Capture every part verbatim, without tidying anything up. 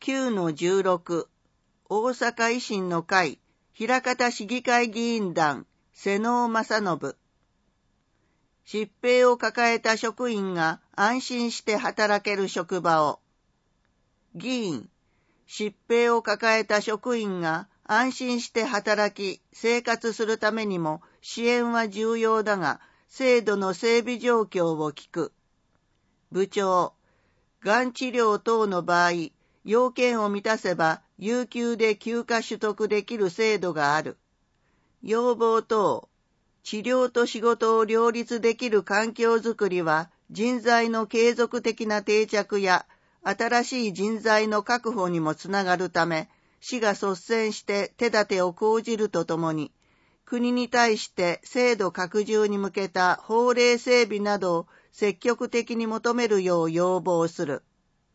きゅうのじゅうろく、大阪維新の会、枚方市議会議員団、瀬能正信。疾病を抱えた職員が安心して働ける職場を。議員、疾病を抱えた職員が安心して働き、生活するためにも支援は重要だが、制度の整備状況を聞く。部長、がん治療等の場合、要件を満たせば有給で休暇取得できる制度がある。要望等、治療と仕事を両立できる環境づくりは人材の継続的な定着や新しい人材の確保にもつながるため、市が率先して手立てを講じるとともに、国に対して制度拡充に向けた法令整備などを積極的に求めるよう要望する。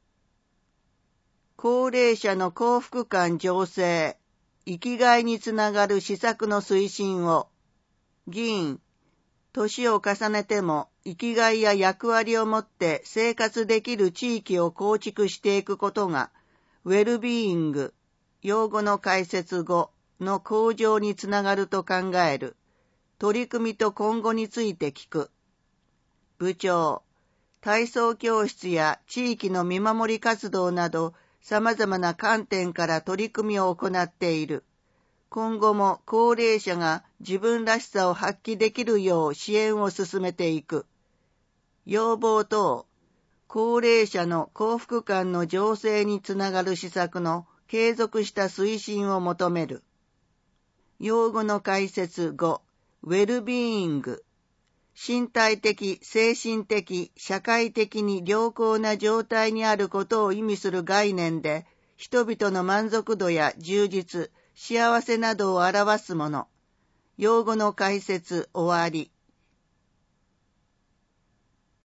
高齢者の幸福感醸成、生きがいにつながる施策の推進を。議員、年を重ねても生きがいや役割を持って生活できる地域を構築していくことが、ウェルビーイング、用語の解説後の向上につながると考える。取り組みと今後について聞く。部長、体操教室や地域の見守り活動など、様々な観点から取り組みを行っている。今後も高齢者が自分らしさを発揮できるよう支援を進めていく。要望等、高齢者の幸福感の醸成につながる施策の継続した推進を求める。用語の解説後、ウェルビーイング。身体的、精神的、社会的に良好な状態にあることを意味する概念で、人々の満足度や充実、幸せなどを表すもの。用語の解説終わり。